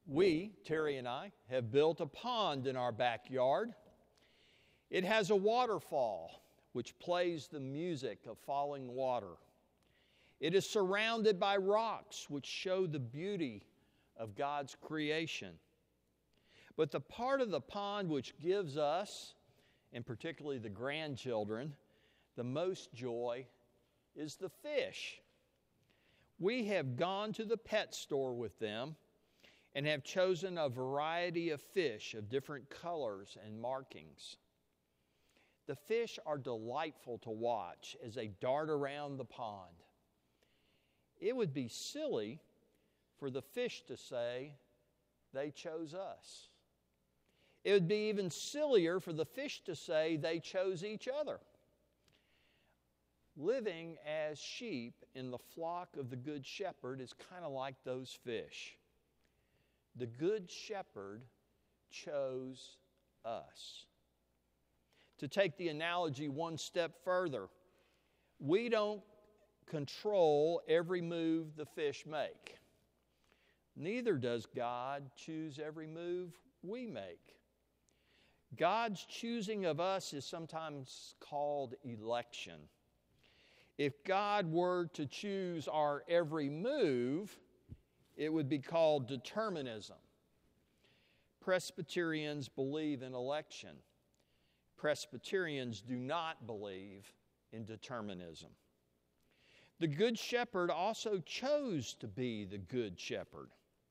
We, Terry and I, have built a pond in our backyard. It has a waterfall which plays the music of falling water. It is surrounded by rocks which show the beauty of God's creation. But the part of the pond which gives us, and particularly the grandchildren, the most joy is the fish. We have gone to the pet store with them and have chosen a variety of fish of different colors and markings. The fish are delightful to watch as they dart around the pond. It would be silly for the fish to say they chose us. It would be even sillier for the fish to say they chose each other. Living as sheep in the flock of the Good Shepherd is kind of like those fish. The Good Shepherd chose us. To take the analogy one step further, we don't control every move the fish make. Neither does God choose every move we make. God's choosing of us is sometimes called election. If God were to choose our every move, it would be called determinism. Presbyterians believe in election. Presbyterians do not believe in determinism. The Good Shepherd also chose to be the Good Shepherd.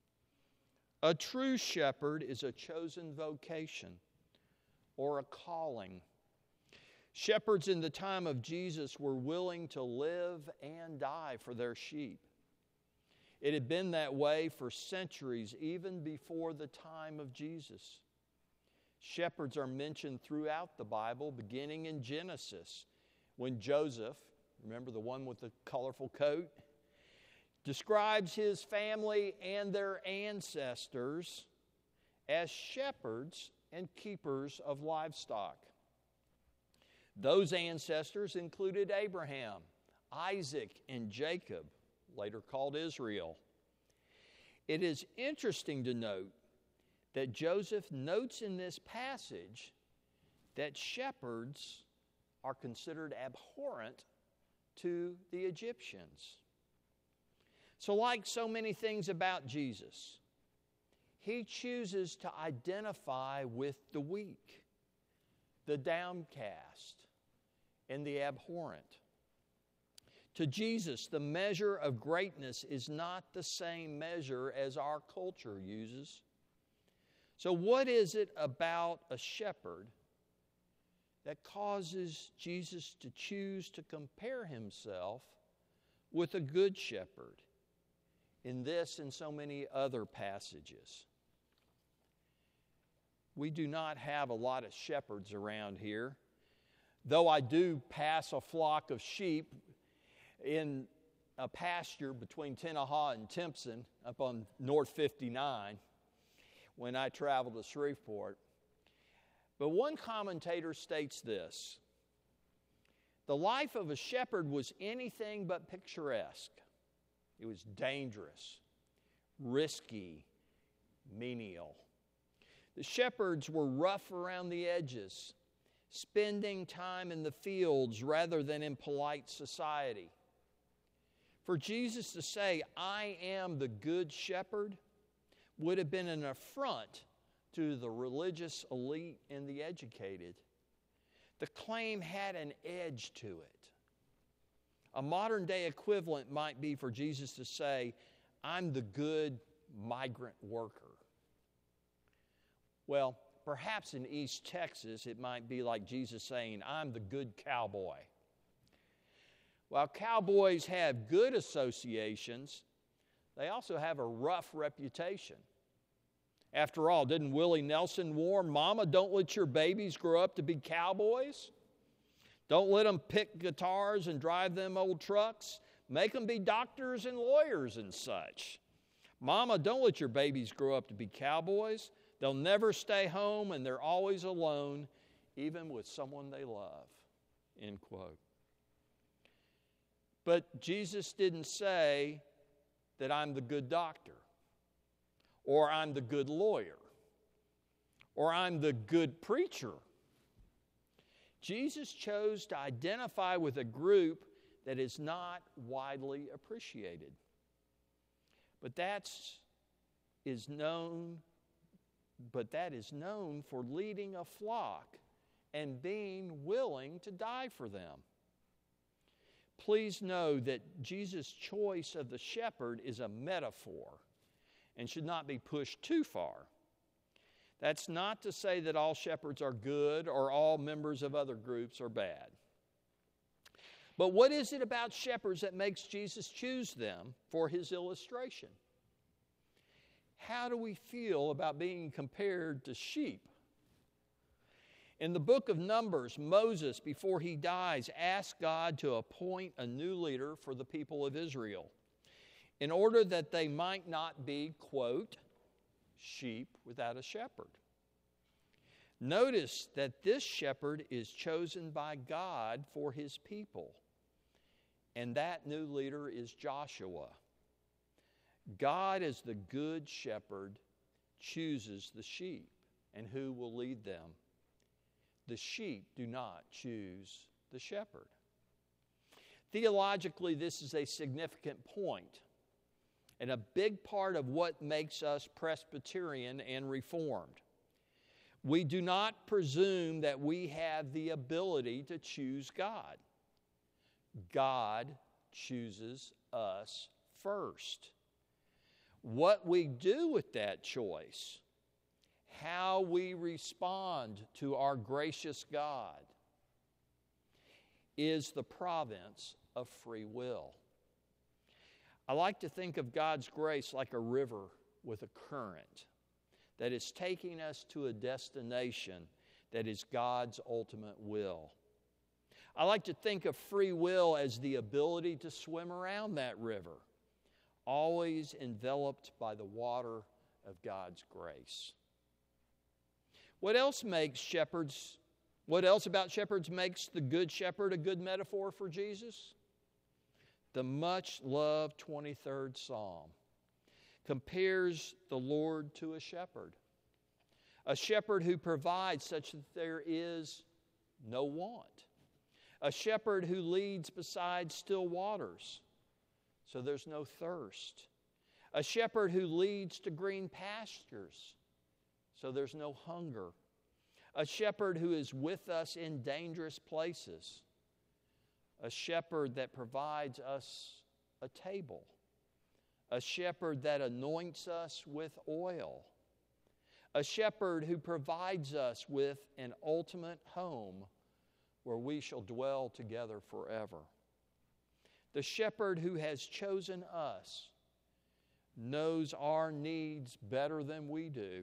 A true shepherd is a chosen vocation or a calling. Shepherds in the time of Jesus were willing to live and die for their sheep. It had been that way for centuries, even before the time of Jesus. Shepherds are mentioned throughout the Bible, beginning in Genesis, when Joseph, remember the one with the colorful coat, describes his family and their ancestors as shepherds and keepers of livestock. Those ancestors included Abraham, Isaac, and Jacob, later called Israel. It is interesting to note that Joseph notes in this passage that shepherds are considered abhorrent to the Egyptians. So, like so many things about Jesus, he chooses to identify with the weak, the downcast, and the abhorrent. To Jesus, the measure of greatness is not the same measure as our culture uses. So what is it about a shepherd that causes Jesus to choose to compare himself with a good shepherd in this and so many other passages? We do not have a lot of shepherds around here, though I do pass a flock of sheep in a pasture between Tenaha and Timpson up on North 59 when I travel to Shreveport. But one commentator states this: the life of a shepherd was anything but picturesque. It was dangerous, risky, menial. The shepherds were rough around the edges, spending time in the fields rather than in polite society. For Jesus to say, "I am the good shepherd," would have been an affront to the religious elite and the educated. The claim had an edge to it. A modern-day equivalent might be for Jesus to say, "I'm the good migrant worker." Well, perhaps in East Texas, it might be like Jesus saying, "I'm the good cowboy." While cowboys have good associations, they also have a rough reputation. After all, didn't Willie Nelson warn, "Mama, don't let your babies grow up to be cowboys. Don't let them pick guitars and drive them old trucks. Make them be doctors and lawyers and such. Mama, don't let your babies grow up to be cowboys. They'll never stay home and they're always alone, even with someone they love." End quote. But Jesus didn't say that I'm the good doctor or I'm the good lawyer, or I'm the good preacher. Jesus chose to identify with a group that is not widely appreciated. But that is known for leading a flock and being willing to die for them. Please know that Jesus' choice of the shepherd is a metaphor and should not be pushed too far. That's not to say that all shepherds are good or all members of other groups are bad. But what is it about shepherds that makes Jesus choose them for his illustration? How do we feel about being compared to sheep? In the book of Numbers, Moses, before he dies, asks God to appoint a new leader for the people of Israel in order that they might not be, quote, sheep without a shepherd. Notice that this shepherd is chosen by God for his people, and that new leader is Joshua. God, as the good shepherd, chooses the sheep and who will lead them. The sheep do not choose the shepherd. Theologically, this is a significant point and a big part of what makes us Presbyterian and Reformed. We do not presume that we have the ability to choose God. God chooses us first. What we do with that choice, how we respond to our gracious God, is the province of free will. I like to think of God's grace like a river with a current that is taking us to a destination that is God's ultimate will. I like to think of free will as the ability to swim around that river, always enveloped by the water of God's grace. What else about shepherds makes the good shepherd a good metaphor for Jesus? The much-loved 23rd Psalm compares the Lord to a shepherd who provides such that there is no want, a shepherd who leads beside still waters so there's no thirst, a shepherd who leads to green pastures so there's no hunger, a shepherd who is with us in dangerous places, a shepherd that provides us a table, a shepherd that anoints us with oil, a shepherd who provides us with an ultimate home where we shall dwell together forever. The shepherd who has chosen us knows our needs better than we do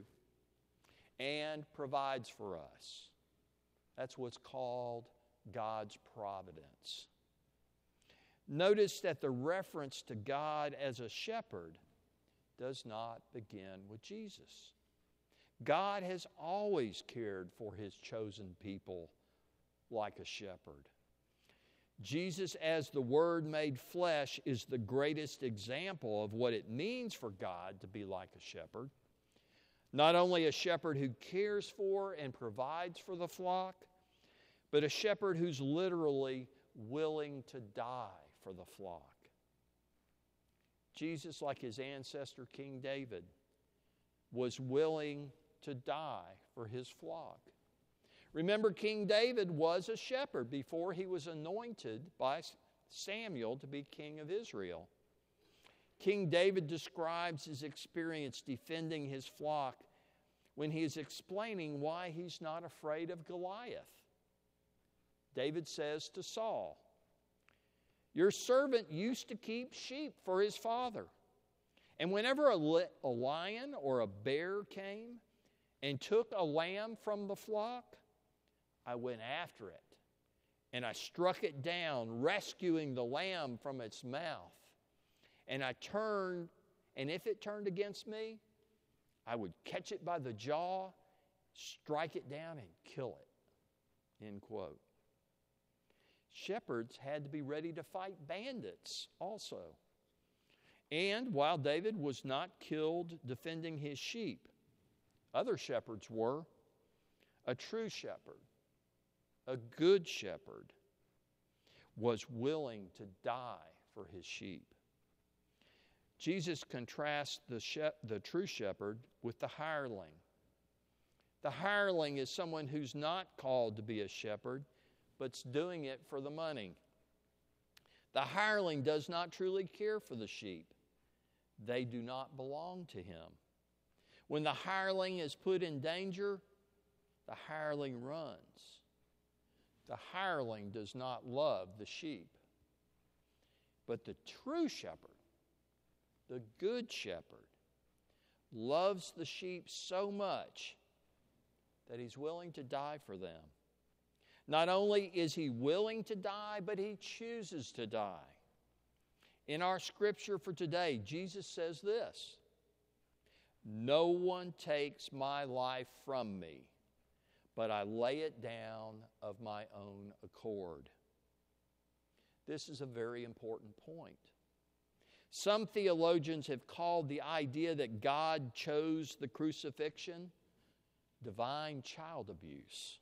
and provides for us. That's what's called God's providence. Notice that the reference to God as a shepherd does not begin with Jesus. God has always cared for his chosen people like a shepherd. Jesus, as the Word made flesh, is the greatest example of what it means for God to be like a shepherd. Not only a shepherd who cares for and provides for the flock, but a shepherd who's literally willing to die for the flock. Jesus, like his ancestor King David, was willing to die for his flock. Remember, King David was a shepherd before he was anointed by Samuel to be king of Israel. King David describes his experience defending his flock when he is explaining why he's not afraid of Goliath. David says to Saul, "Your servant used to keep sheep for his father. And whenever a lion or a bear came and took a lamb from the flock, I went after it, and I struck it down, rescuing the lamb from its mouth. And if it turned against me, I would catch it by the jaw, strike it down, and kill it." End quote. Shepherds had to be ready to fight bandits also. And while David was not killed defending his sheep, other shepherds were. A true shepherd, a good shepherd, was willing to die for his sheep. Jesus contrasts the true shepherd with the hireling. The hireling is someone who's not called to be a shepherd, but's doing it for the money. The hireling does not truly care for the sheep. They do not belong to him. When the hireling is put in danger, the hireling runs. The hireling does not love the sheep. But the true shepherd, the good shepherd, loves the sheep so much that he's willing to die for them. Not only is he willing to die, but he chooses to die. In our scripture for today, Jesus says this: "No one takes my life from me, but I lay it down of my own accord." This is a very important point. Some theologians have called the idea that God chose the crucifixion divine child abuse.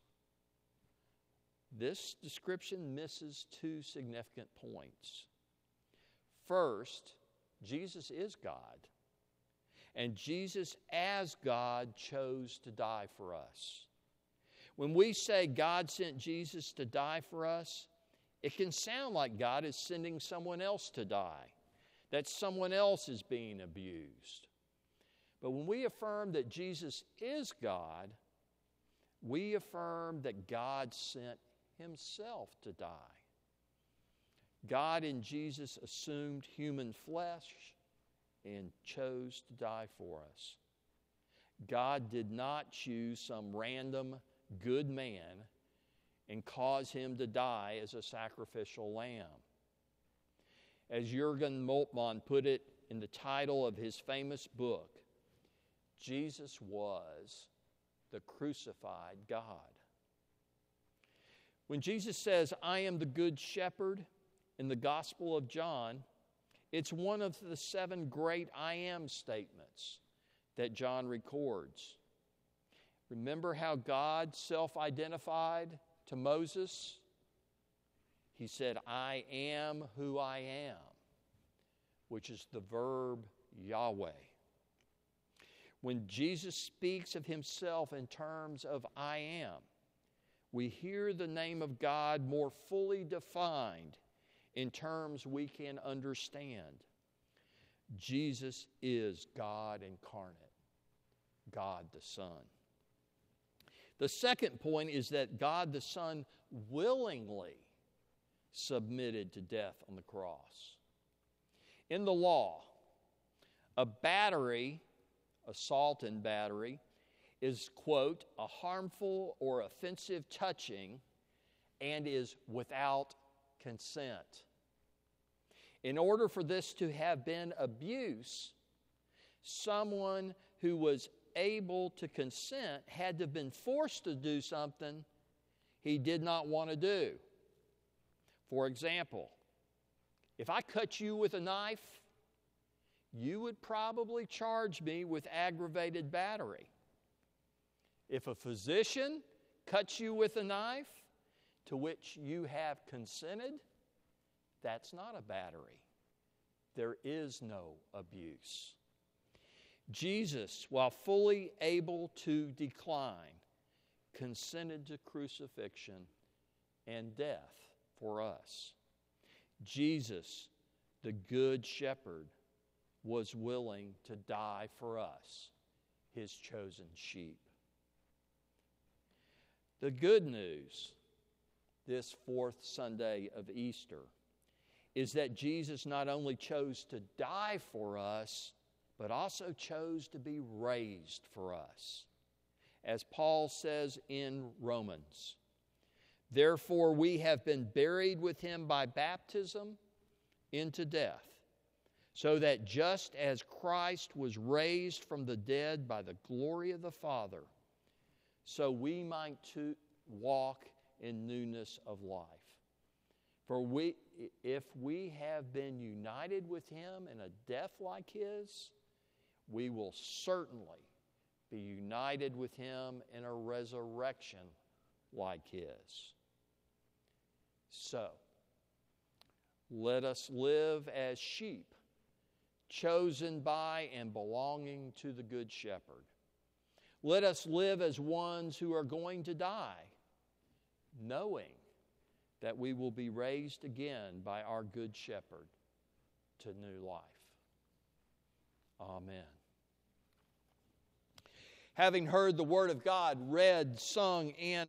This description misses two significant points. First, Jesus is God, and Jesus as God chose to die for us. When we say God sent Jesus to die for us, it can sound like God is sending someone else to die, that someone else is being abused. But when we affirm that Jesus is God, we affirm that God sent himself to die. God in Jesus assumed human flesh and chose to die for us. God did not choose some random good man and cause him to die as a sacrificial lamb. As Jürgen Moltmann put it in the title of his famous book, Jesus was the crucified God. When Jesus says, "I am the good shepherd," in the Gospel of John, it's one of the 7 great I am statements that John records. Remember how God self-identified to Moses? He said, "I am who I am," which is the verb Yahweh. When Jesus speaks of himself in terms of I am, we hear the name of God more fully defined in terms we can understand. Jesus is God incarnate, God the Son. The second point is that God the Son willingly submitted to death on the cross. In the law, a battery, assault and battery, is, quote, a harmful or offensive touching and is without consent. In order for this to have been abuse, someone who was able to consent had to have been forced to do something he did not want to do. For example, if I cut you with a knife, you would probably charge me with aggravated battery. If a physician cuts you with a knife to which you have consented, that's not a battery. There is no abuse. Jesus, while fully able to decline, consented to crucifixion and death for us. Jesus, the Good Shepherd, was willing to die for us, his chosen sheep. The good news this 4th Sunday of Easter is that Jesus not only chose to die for us, but also chose to be raised for us. As Paul says in Romans, "Therefore we have been buried with him by baptism into death, so that just as Christ was raised from the dead by the glory of the Father, so we might too walk in newness of life. For if we have been united with Him in a death like His, we will certainly be united with Him in a resurrection like His. So, let us live as sheep, chosen by and belonging to the Good Shepherd. Let us live as ones who are going to die, knowing that we will be raised again by our Good Shepherd to new life. Amen. Having heard the Word of God read, sung, and